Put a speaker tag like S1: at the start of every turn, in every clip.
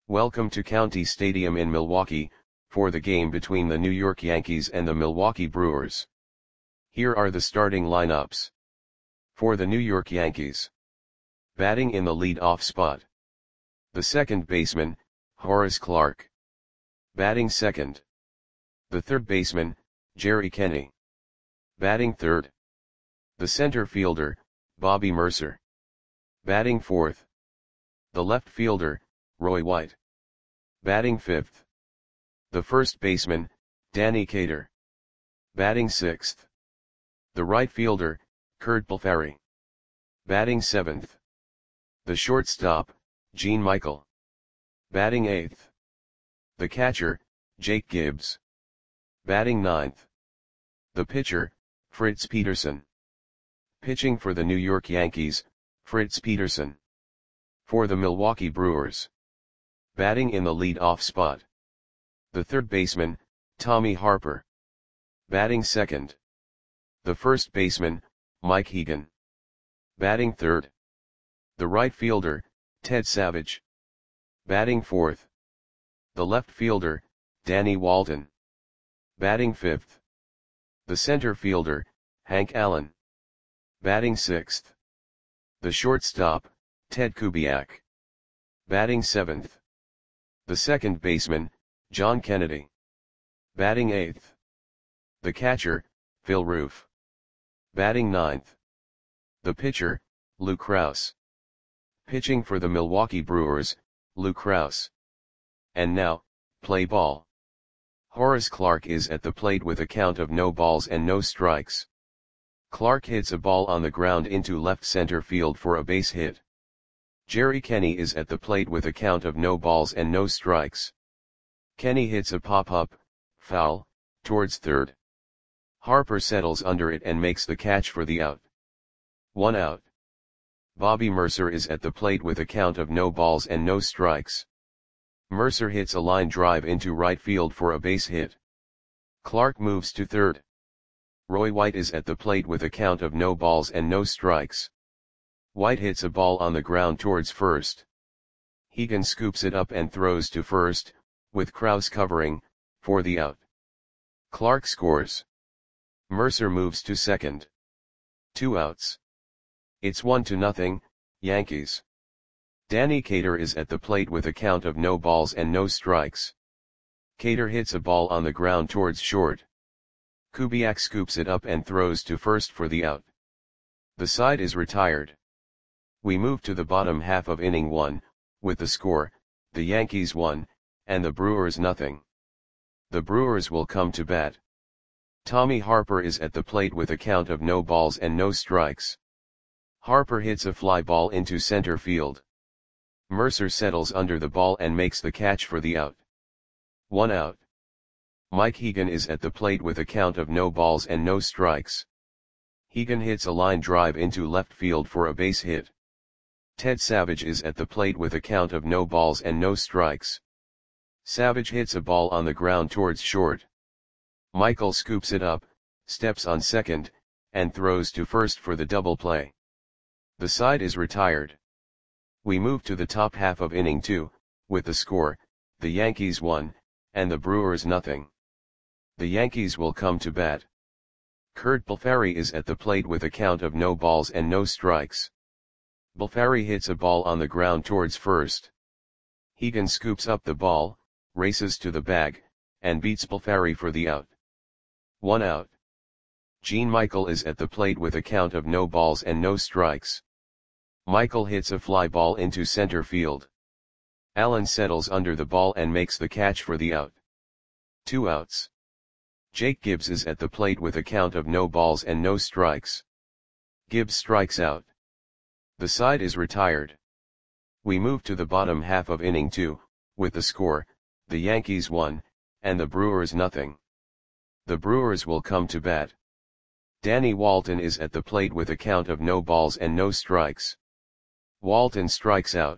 S1: Welcome to County Stadium in Milwaukee, for the game between the New York Yankees and the Milwaukee Brewers. Here are the starting lineups. For the New York Yankees. Batting in the lead-off spot. The second baseman, Horace Clarke. Batting second. The third baseman, Jerry Kenney. Batting third. The center fielder, Bobby Murcer. Batting fourth. The left fielder, Roy White. Batting fifth. The first baseman, Danny Kater. Batting sixth. The right fielder, Curt Blefary. Batting seventh. The shortstop, Gene Michael. Batting eighth. The catcher, Jake Gibbs. Batting ninth. The pitcher, Fritz Peterson. Pitching for the New York Yankees, Fritz Peterson. For the Milwaukee Brewers. Batting in the lead-off spot. The third baseman, Tommy Harper. Batting second. The first baseman, Mike Hegan. Batting third. The right fielder, Ted Savage. Batting fourth. The left fielder, Danny Walton. Batting fifth. The center fielder, Hank Allen. Batting sixth. The shortstop, Ted Kubiak. Batting seventh. The second baseman, John Kennedy. Batting eighth. The catcher, Phil Roof. Batting ninth. The pitcher, Lou Krause. Pitching for the Milwaukee Brewers, Lou Krause. And now, play ball. Horace Clarke is at the plate with a count of no balls and no strikes. Clarke hits a ball on the ground into left center field for a base hit. Jerry Kenney is at the plate with a count of no balls and no strikes. Kenney hits a pop-up, foul, towards third. Harper settles under it and makes the catch for the out. 1 out. Bobby Murcer is at the plate with a count of no balls and no strikes. Murcer hits a line drive into right field for a base hit. Clarke moves to third. Roy White is at the plate with a count of no balls and no strikes. White hits a ball on the ground towards first. Hegan scoops it up and throws to first, with Krause covering, for the out. Clarke scores. Murcer moves to second. 2 outs. It's 1-0, Yankees. Danny Kater is at the plate with a count of no balls and no strikes. Kater hits a ball on the ground towards short. Kubiak scoops it up and throws to first for the out. The side is retired. We move to the bottom half of inning 1, with the score, the Yankees 1, and the Brewers 0. The Brewers will come to bat. Tommy Harper is at the plate with a count of no balls and no strikes. Harper hits a fly ball into center field. Murcer settles under the ball and makes the catch for the out. 1 out. Mike Hegan is at the plate with a count of no balls and no strikes. Hegan hits a line drive into left field for a base hit. Ted Savage is at the plate with a count of no balls and no strikes. Savage hits a ball on the ground towards short. Michael scoops it up, steps on second, and throws to first for the double play. The side is retired. We move to the top half of inning 2, with the score, the Yankees 1, and the Brewers 0. The Yankees will come to bat. Curt Blefary is at the plate with a count of no balls and no strikes. Blefary hits a ball on the ground towards first. Hegan scoops up the ball, races to the bag, and beats Blefary for the out. 1 out. Gene Michael is at the plate with a count of no balls and no strikes. Michael hits a fly ball into center field. Allen settles under the ball and makes the catch for the out. 2 outs. Jake Gibbs is at the plate with a count of no balls and no strikes. Gibbs strikes out. The side is retired. We move to the bottom half of inning 2, with the score, the Yankees 1, and the Brewers 0. The Brewers will come to bat. Danny Walton is at the plate with a count of no balls and no strikes. Walton strikes out.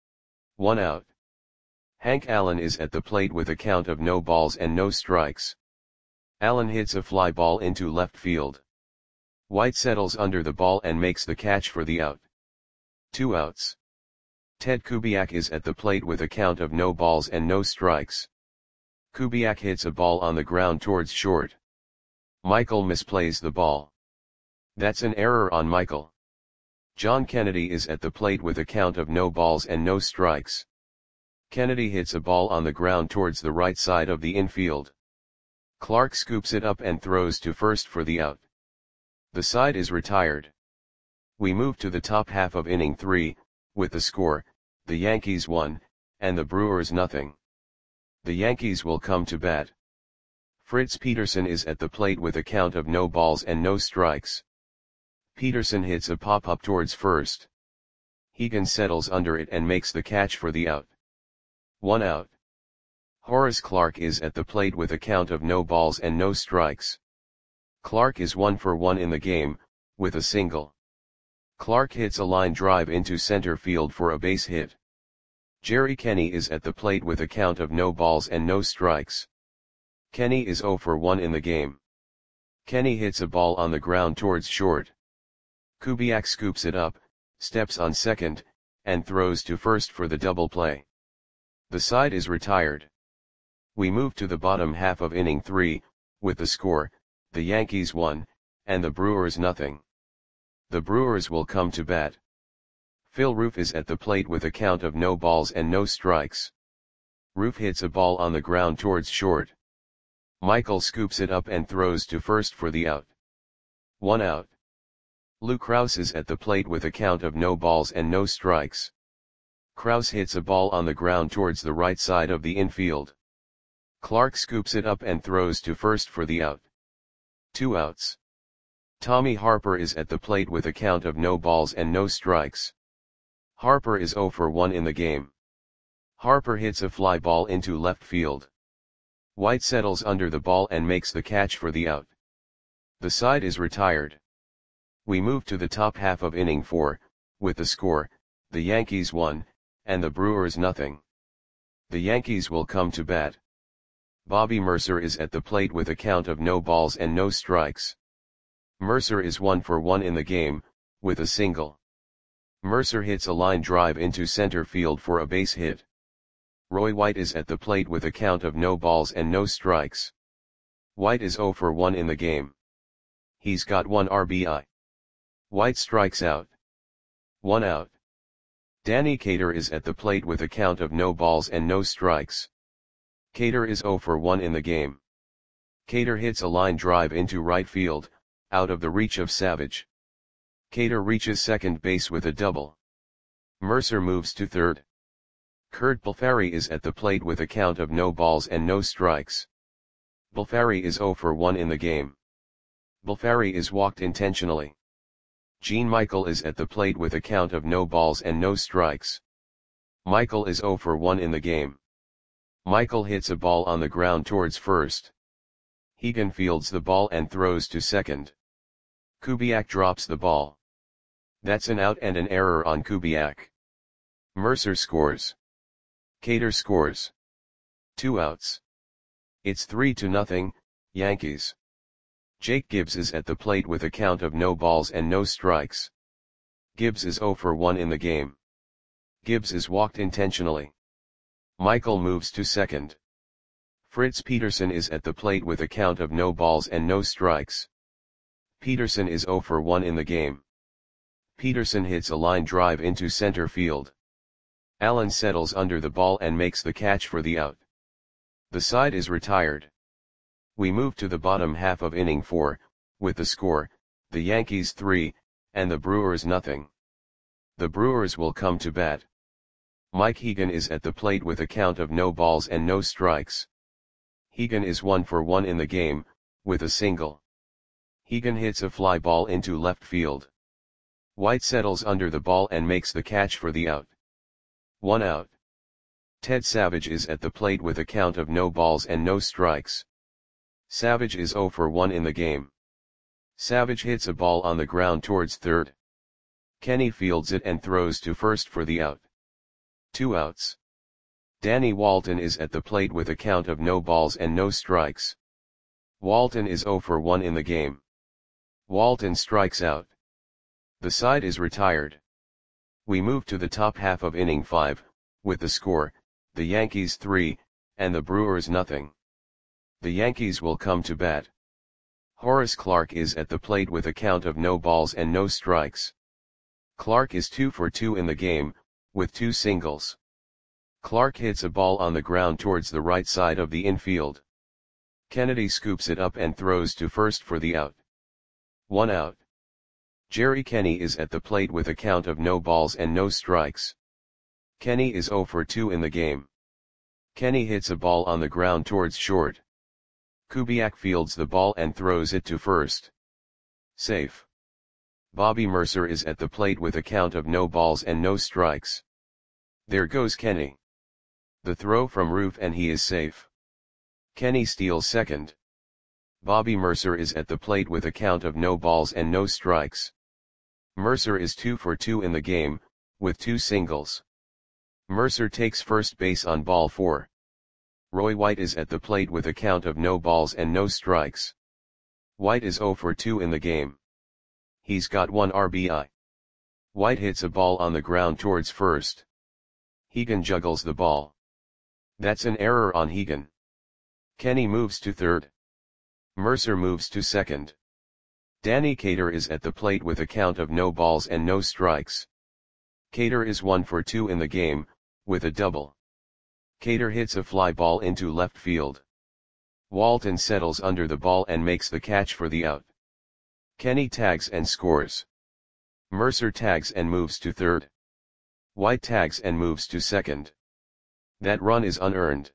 S1: 1 out. Hank Allen is at the plate with a count of no balls and no strikes. Allen hits a fly ball into left field. White settles under the ball and makes the catch for the out. 2 outs. Ted Kubiak is at the plate with a count of no balls and no strikes. Kubiak hits a ball on the ground towards short. Michael misplays the ball. That's an error on Michael. John Kennedy is at the plate with a count of no balls and no strikes. Kennedy hits a ball on the ground towards the right side of the infield. Clark scoops it up and throws to first for the out. The side is retired. We move to the top half of inning 3, with the score, the Yankees 1, and the Brewers nothing. The Yankees will come to bat. Fritz Peterson is at the plate with a count of no balls and no strikes. Peterson hits a pop-up towards first. Hegan settles under it and makes the catch for the out. 1 out. Horace Clarke is at the plate with a count of no balls and no strikes. Clarke is 1 for 1 in the game, with a single. Clarke hits a line drive into center field for a base hit. Jerry Kenny is at the plate with a count of no balls and no strikes. Kenny is 0 for 1 in the game. Kenny hits a ball on the ground towards short. Kubiak scoops it up, steps on second, and throws to first for the double play. The side is retired. We move to the bottom half of inning 3, with the score, the Yankees 1, and the Brewers nothing. The Brewers will come to bat. Phil Roof is at the plate with a count of no balls and no strikes. Roof hits a ball on the ground towards short. Michael scoops it up and throws to first for the out. 1 out. Lou Krause is at the plate with a count of no balls and no strikes. Krause hits a ball on the ground towards the right side of the infield. Clarke scoops it up and throws to first for the out. 2 outs. Tommy Harper is at the plate with a count of no balls and no strikes. Harper is 0 for 1 in the game. Harper hits a fly ball into left field. White settles under the ball and makes the catch for the out. The side is retired. We move to the top half of inning 4, with the score, the Yankees 1, and the Brewers nothing. The Yankees will come to bat. Bobby Mercer is at the plate with a count of no balls and no strikes. Mercer is 1 for 1 in the game, with a single. Mercer hits a line drive into center field for a base hit. Roy White is at the plate with a count of no balls and no strikes. White is 0 for 1 in the game. He's got 1 RBI. White strikes out. 1 out. Danny Cater is at the plate with a count of no balls and no strikes. Cater is 0 for 1 in the game. Cater hits a line drive into right field, out of the reach of Savage. Cater reaches second base with a double. Mercer moves to third. Kurt Balfari is at the plate with a count of no balls and no strikes. Balfari is 0 for 1 in the game. Balfari is walked intentionally. Gene Michael is at the plate with a count of no balls and no strikes. Michael is 0 for 1 in the game. Michael hits a ball on the ground towards first. Hegan fields the ball and throws to second. Kubiak drops the ball. That's an out and an error on Kubiak. Mercer scores. Cater scores. 2 outs. It's 3-0, Yankees. Jake Gibbs is at the plate with a count of no balls and no strikes. Gibbs is 0 for 1 in the game. Gibbs is walked intentionally. Michael moves to second. Fritz Peterson is at the plate with a count of no balls and no strikes. Peterson is 0 for 1 in the game. Peterson hits a line drive into center field. Allen settles under the ball and makes the catch for the out. The side is retired. We move to the bottom half of inning 4, with the score, the Yankees 3, and the Brewers nothing. The Brewers will come to bat. Mike Hegan is at the plate with a count of no balls and no strikes. Hegan is 1 for 1 in the game, with a single. Hegan hits a fly ball into left field. White settles under the ball and makes the catch for the out. 1 out. Ted Savage is at the plate with a count of no balls and no strikes. Savage is 0 for 1 in the game. Savage hits a ball on the ground towards third. Kenny fields it and throws to first for the out. 2 outs. Danny Walton is at the plate with a count of no balls and no strikes. Walton is 0 for 1 in the game. Walton strikes out. The side is retired. We move to the top half of inning 5, with the score, the Yankees 3, and the Brewers nothing. The Yankees will come to bat. Horace Clarke is at the plate with a count of no balls and no strikes. Clarke is 2 for 2 in the game, with 2 singles. Clarke hits a ball on the ground towards the right side of the infield. Kennedy scoops it up and throws to first for the out. 1 out. Jerry Kenney is at the plate with a count of no balls and no strikes. Kenney is 0 for 2 in the game. Kenney hits a ball on the ground towards short. Kubiak fields the ball and throws it to first. Safe. Bobby Mercer is at the plate with a count of no balls and no strikes. There goes Kenney. The throw from Roof and he is safe. Kenney steals second. Bobby Mercer is at the plate with a count of no balls and no strikes. Mercer is 2 for 2 in the game, with 2 singles. Mercer takes first base on ball 4. Roy White is at the plate with a count of no balls and no strikes. White is 0 for 2 in the game. He's got 1 RBI. White hits a ball on the ground towards first. Hegan juggles the ball. That's an error on Hegan. Kenney moves to third. Mercer moves to second. Danny Cater is at the plate with a count of no balls and no strikes. Cater is 1 for 2 in the game, with a double. Cater hits a fly ball into left field. Walton settles under the ball and makes the catch for the out. Kenney tags and scores. Mercer tags and moves to third. White tags and moves to second. That run is unearned.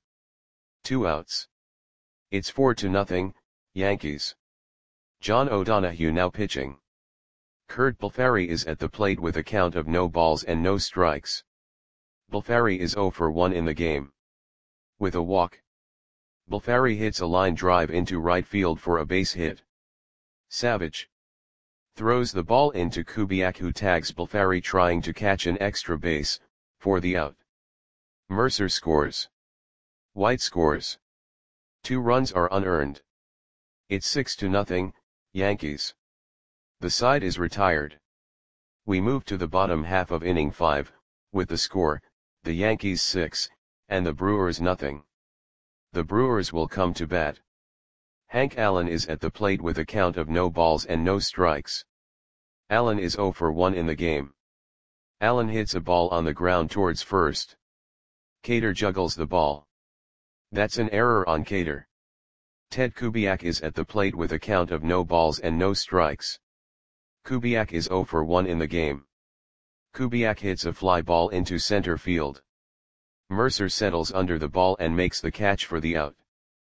S1: 2 outs. It's 4-0, Yankees. John O'Donohue now pitching. Curt Balfari is at the plate with a count of no balls and no strikes. Balfari is 0 for 1 in the game. With a walk. Balfari hits a line drive into right field for a base hit. Savage throws the ball into Kubiak, who tags Balfari trying to catch an extra base, for the out. Mercer scores. White scores. 2 runs are unearned. It's 6-0, Yankees. The side is retired. We move to the bottom half of inning 5, with the score, the Yankees 6, and the Brewers nothing. The Brewers will come to bat. Hank Allen is at the plate with a count of no balls and no strikes. Allen is 0 for 1 in the game. Allen hits a ball on the ground towards first. Cater juggles the ball. That's an error on Cater. Ted Kubiak is at the plate with a count of no balls and no strikes. Kubiak is 0 for 1 in the game. Kubiak hits a fly ball into center field. Mercer settles under the ball and makes the catch for the out.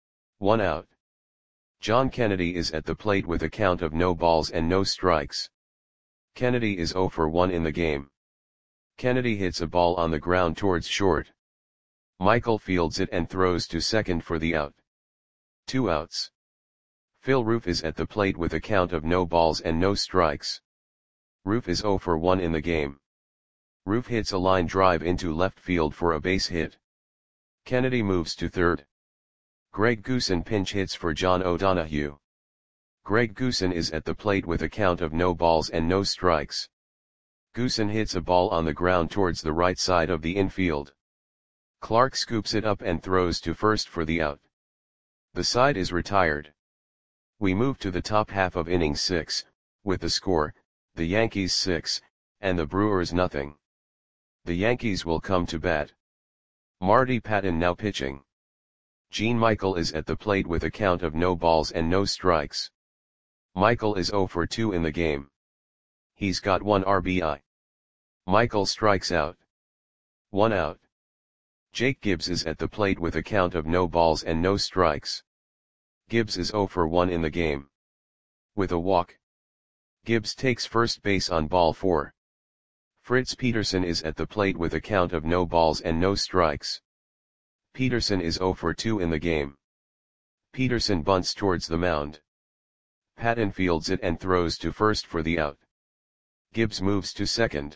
S1: 1 out. John Kennedy is at the plate with a count of no balls and no strikes. Kennedy is 0 for 1 in the game. Kennedy hits a ball on the ground towards short. Michael fields it and throws to second for the out. 2 outs. Phil Roof is at the plate with a count of no balls and no strikes. Roof is 0 for 1 in the game. Roof hits a line drive into left field for a base hit. Kennedy moves to third. Greg Goosen pinch hits for John O'Donohue. Greg Goosen is at the plate with a count of no balls and no strikes. Goosen hits a ball on the ground towards the right side of the infield. Clarke scoops it up and throws to first for the out. The side is retired. We move to the top half of inning 6, with the score, the Yankees 6, and the Brewers nothing. The Yankees will come to bat. Marty Patton now pitching. Gene Michael is at the plate with a count of no balls and no strikes. Michael is 0 for 2 in the game. He's got 1 RBI. Michael strikes out. 1 out. Jake Gibbs is at the plate with a count of no balls and no strikes. Gibbs is 0 for 1 in the game. With a walk. Gibbs takes first base on ball 4. Fritz Peterson is at the plate with a count of no balls and no strikes. Peterson is 0 for 2 in the game. Peterson bunts towards the mound. Patton fields it and throws to first for the out. Gibbs moves to second.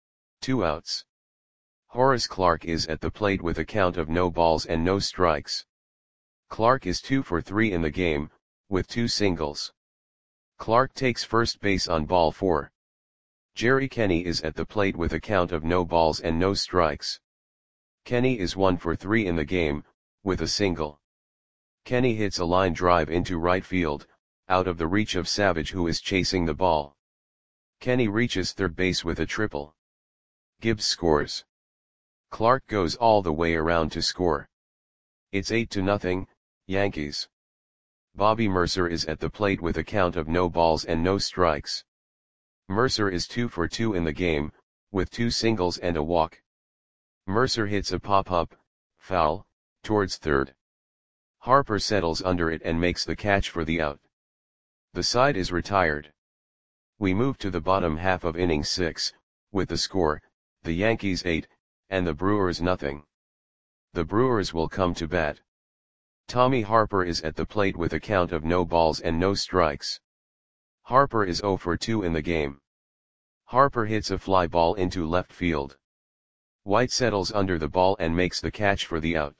S1: 2 outs. Horace Clarke is at the plate with a count of no balls and no strikes. Clarke is 2 for 3 in the game, with 2 singles. Clarke takes first base on ball 4. Jerry Kenny is at the plate with a count of no balls and no strikes. Kenny is 1 for 3 in the game, with a single. Kenny hits a line drive into right field, out of the reach of Savage, who is chasing the ball. Kenny reaches third base with a triple. Gibbs scores. Clark goes all the way around to score. It's 8-0, Yankees. Bobby Mercer is at the plate with a count of no balls and no strikes. Mercer is 2 for 2 in the game, with 2 singles and a walk. Mercer hits a pop-up, foul, towards third. Harper settles under it and makes the catch for the out. The side is retired. We move to the bottom half of inning 6, with the score, the Yankees 8, and the Brewers nothing. The Brewers will come to bat. Tommy Harper is at the plate with a count of no balls and no strikes. Harper is 0 for 2 in the game. Harper hits a fly ball into left field. White settles under the ball and makes the catch for the out.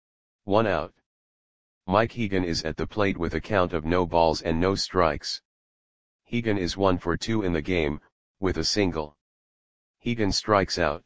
S1: 1 out. Mike Hegan is at the plate with a count of no balls and no strikes. Hegan is 1 for 2 in the game, with a single. Hegan strikes out.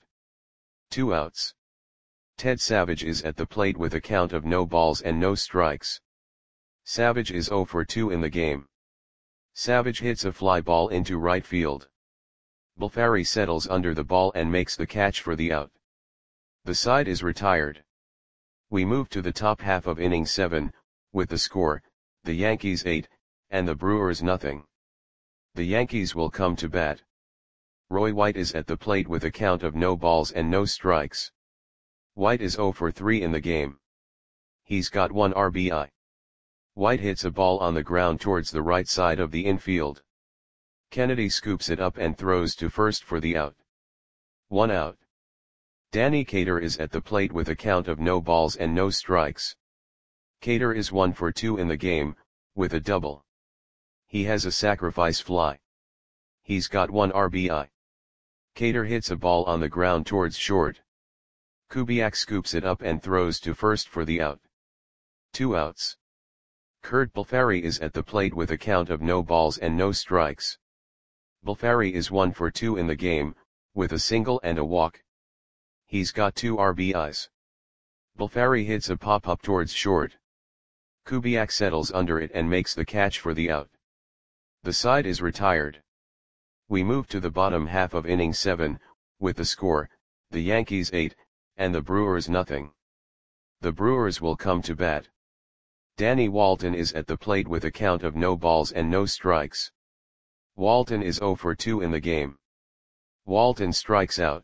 S1: 2 outs. Ted Savage is at the plate with a count of no balls and no strikes. Savage is 0 for 2 in the game. Savage hits a fly ball into right field. Bulfari settles under the ball and makes the catch for the out. The side is retired. We move to the top half of inning 7, with the score, the Yankees 8, and the Brewers nothing. The Yankees will come to bat. Roy White is at the plate with a count of no balls and no strikes. White is 0 for 3 in the game. He's got 1 RBI. White hits a ball on the ground towards the right side of the infield. Kennedy scoops it up and throws to first for the out. 1 out. Danny Cater is at the plate with a count of no balls and no strikes. Cater is 1 for 2 in the game, with a double. He has a sacrifice fly. He's got 1 RBI. Cater hits a ball on the ground towards short. Kubiak scoops it up and throws to first for the out. 2 outs. Kurt Bulfari is at the plate with a count of no balls and no strikes. Bulfari is 1 for 2 in the game, with a single and a walk. He's got 2 RBIs. Bulfari hits a pop-up towards short. Kubiak settles under it and makes the catch for the out. The side is retired. We move to the bottom half of inning 7, with the score, the Yankees 8, and the Brewers nothing. The Brewers will come to bat. Danny Walton is at the plate with a count of no balls and no strikes. Walton is 0 for 2 in the game. Walton strikes out.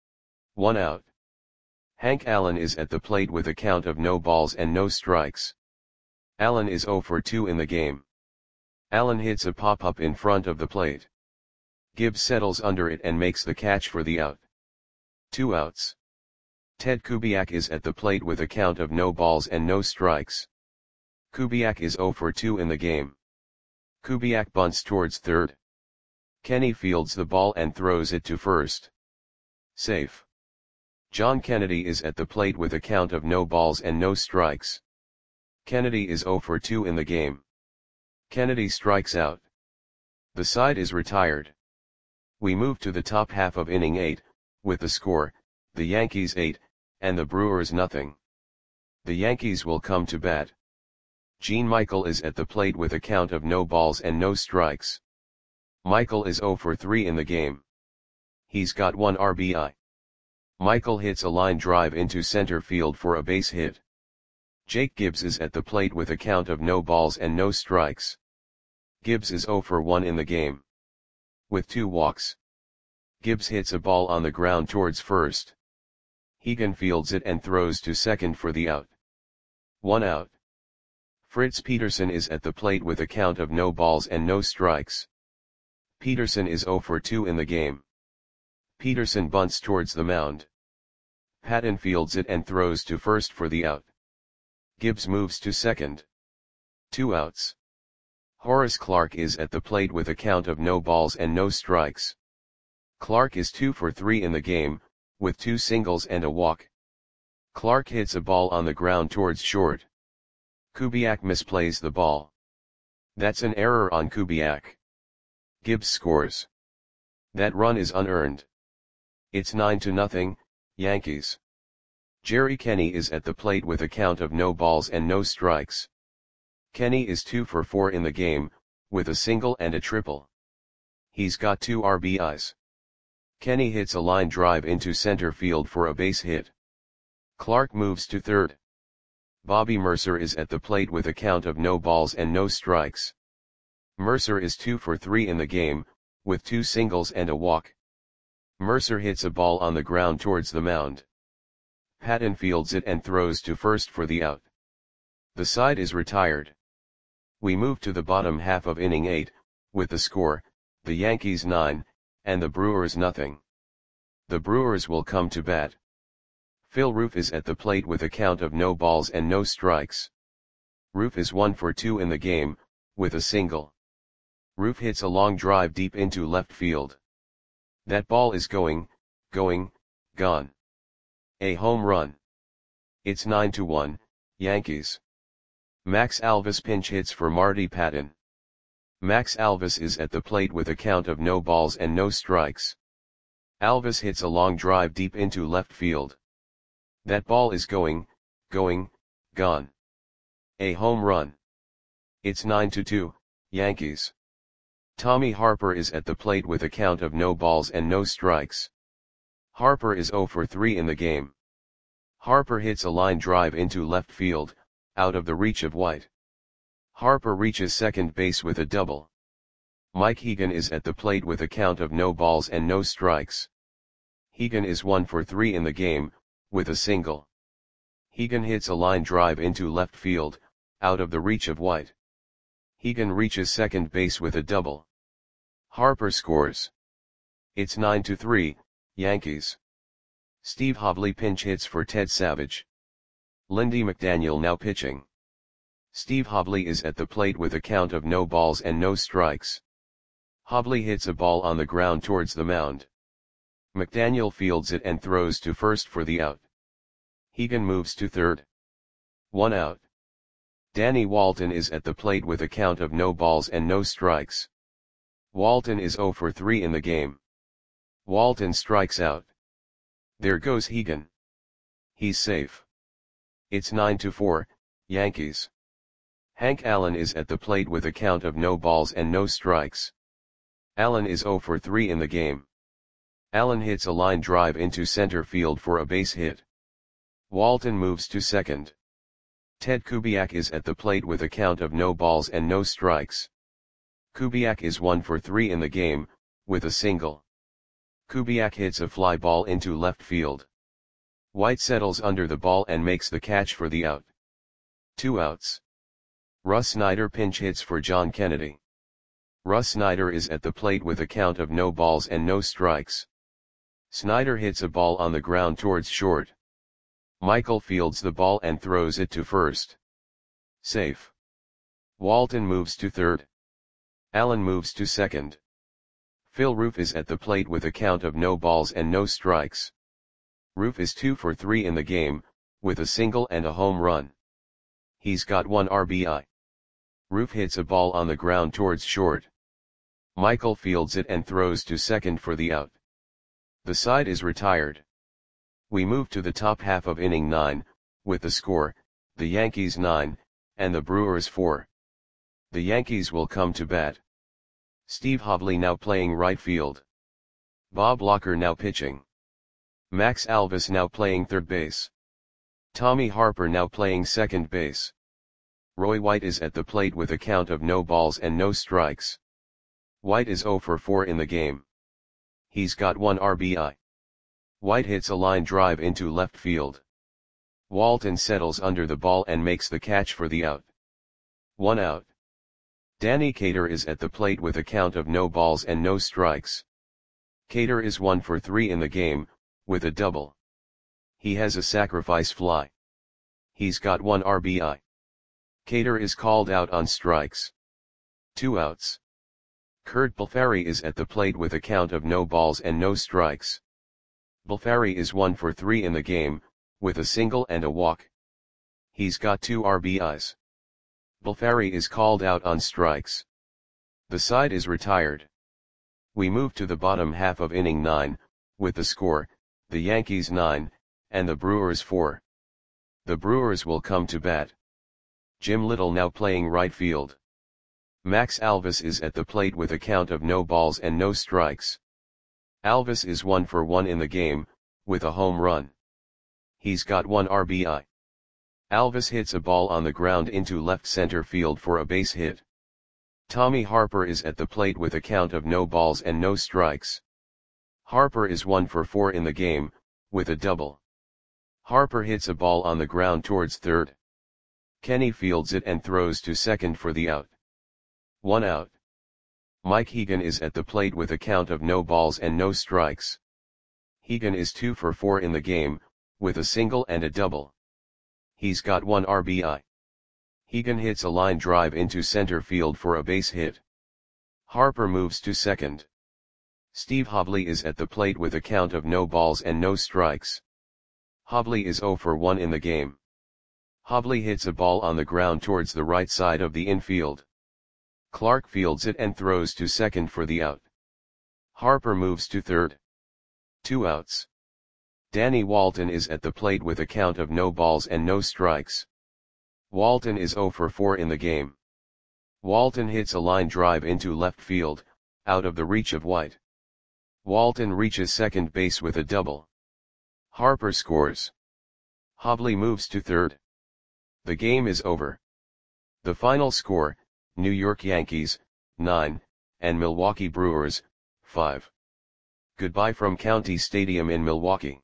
S1: 1 out. Hank Allen is at the plate with a count of no balls and no strikes. Allen is 0 for 2 in the game. Allen hits a pop-up in front of the plate. Gibbs settles under it and makes the catch for the out. 2 outs. Ted Kubiak is at the plate with a count of no balls and no strikes. Kubiak is 0 for 2 in the game. Kubiak bunts towards third. Kenny fields the ball and throws it to first. Safe. John Kennedy is at the plate with a count of no balls and no strikes. Kennedy is 0 for 2 in the game. Kennedy strikes out. The side is retired. We move to the top half of inning 8, with the score, the Yankees 8, and the Brewers nothing. The Yankees will come to bat. Gene Michael is at the plate with a count of no balls and no strikes. Michael is 0 for 3 in the game. He's got 1 RBI. Michael hits a line drive into center field for a base hit. Jake Gibbs is at the plate with a count of no balls and no strikes. Gibbs is 0 for 1 in the game. With 2 walks. Gibbs hits a ball on the ground towards first. Hegan fields it and throws to second for the out. 1 out. Fritz Peterson is at the plate with a count of no balls and no strikes. Peterson is 0 for 2 in the game. Peterson bunts towards the mound. Patton fields it and throws to first for the out. Gibbs moves to second. 2 outs. Horace Clarke is at the plate with a count of no balls and no strikes. Clarke is 2 for 3 in the game, with 2 singles and a walk. Clarke hits a ball on the ground towards short. Kubiak misplays the ball. That's an error on Kubiak. Gibbs scores. That run is unearned. It's 9-0, Yankees. Jerry Kenny is at the plate with a count of no balls and no strikes. Kenny is 2 for 4 in the game, with a single and a triple. He's got 2 RBIs. Kenny hits a line drive into center field for a base hit. Clark moves to third. Bobby Mercer is at the plate with a count of no balls and no strikes. Mercer is 2 for 3 in the game, with 2 singles and a walk. Mercer hits a ball on the ground towards the mound. Patton fields it and throws to first for the out. The side is retired. We move to the bottom half of inning 8, with the score, the Yankees 9, and the Brewers nothing. The Brewers will come to bat. Phil Roof is at the plate with a count of no balls and no strikes. Roof is 1 for 2 in the game, with a single. Roof hits a long drive deep into left field. That ball is going, gone. A home run. It's 9-1, Yankees. Max Alvis pinch hits for Marty Patton. Max Alvis is at the plate with a count of no balls and no strikes. Alvis hits a long drive deep into left field. That ball is going, gone. A home run. It's 9-2, Yankees. Tommy Harper is at the plate with a count of no balls and no strikes. Harper is 0 for 3 in the game. Harper hits a line drive into left field, out of the reach of White. Harper reaches second base with a double. Mike Hegan is at the plate with a count of no balls and no strikes. Hegan is 1 for 3 in the game, with a single. Hegan hits a line drive into left field, out of the reach of White. Hegan reaches second base with a double. Harper scores. It's 9-3, Yankees. Steve Hobley pinch hits for Ted Savage. Lindy McDaniel now pitching. Steve Hobley is at the plate with a count of no balls and no strikes. Hobley hits a ball on the ground towards the mound. McDaniel fields it and throws to first for the out. Hegan moves to third. 1 out. Danny Walton is at the plate with a count of no balls and no strikes. Walton is 0 for 3 in the game. Walton strikes out. There goes Hegan. He's safe. It's 9-4, Yankees. Hank Allen is at the plate with a count of no balls and no strikes. Allen is 0 for 3 in the game. Allen hits a line drive into center field for a base hit. Walton moves to second. Ted Kubiak is at the plate with a count of no balls and no strikes. Kubiak is 1 for 3 in the game, with a single. Kubiak hits a fly ball into left field. White settles under the ball and makes the catch for the out. 2 outs. Russ Snyder pinch hits for John Kennedy. Russ Snyder is at the plate with a count of no balls and no strikes. Snyder hits a ball on the ground towards short. Michael fields the ball and throws it to first. Safe. Walton moves to third. Allen moves to second. Phil Roof is at the plate with a count of no balls and no strikes. Roof is 2 for 3 in the game, with a single and a home run. He's got 1 RBI. Roof hits a ball on the ground towards short. Michael fields it and throws to second for the out. The side is retired. We move to the top half of inning 9, with the score, the Yankees 9, and the Brewers 4. The Yankees will come to bat. Steve Hobley now playing right field. Bob Locker now pitching. Max Alvis now playing third base. Tommy Harper now playing second base. Roy White is at the plate with a count of no balls and no strikes. White is 0 for 4 in the game. He's got 1 RBI. White hits a line drive into left field. Walton settles under the ball and makes the catch for the out. 1 out. Danny Cater is at the plate with a count of no balls and no strikes. Cater is 1 for 3 in the game, with a double. He has a sacrifice fly. He's got 1 RBI. Cater is called out on strikes. 2 outs. Kurt Balfari is at the plate with a count of no balls and no strikes. Balfari is 1 for 3 in the game, with a single and a walk. He's got 2 RBIs. Balfari is called out on strikes. The side is retired. We move to the bottom half of inning 9, with the score, the Yankees 9, and the Brewers 4. The Brewers will come to bat. Jim Little now playing right field. Max Alvis is at the plate with a count of no balls and no strikes. Alvis is 1 for 1 in the game, with a home run. He's got 1 RBI. Alvis hits a ball on the ground into left center field for a base hit. Tommy Harper is at the plate with a count of no balls and no strikes. Harper is 1 for 4 in the game, with a double. Harper hits a ball on the ground towards third. Kenny fields it and throws to second for the out. 1 out. Mike Hegan is at the plate with a count of no balls and no strikes. Hegan is 2 for 4 in the game, with a single and a double. He's got 1 RBI. Hegan hits a line drive into center field for a base hit. Harper moves to second. Steve Hobley is at the plate with a count of no balls and no strikes. Hobley is 0 for 1 in the game. Hobley hits a ball on the ground towards the right side of the infield. Clark fields it and throws to second for the out. Harper moves to third. 2 outs. Danny Walton is at the plate with a count of no balls and no strikes. Walton is 0 for 4 in the game. Walton hits a line drive into left field, out of the reach of White. Walton reaches second base with a double. Harper scores. Hobley moves to third. The game is over. The final score, New York Yankees, 9, and Milwaukee Brewers, 5. Goodbye from County Stadium in Milwaukee.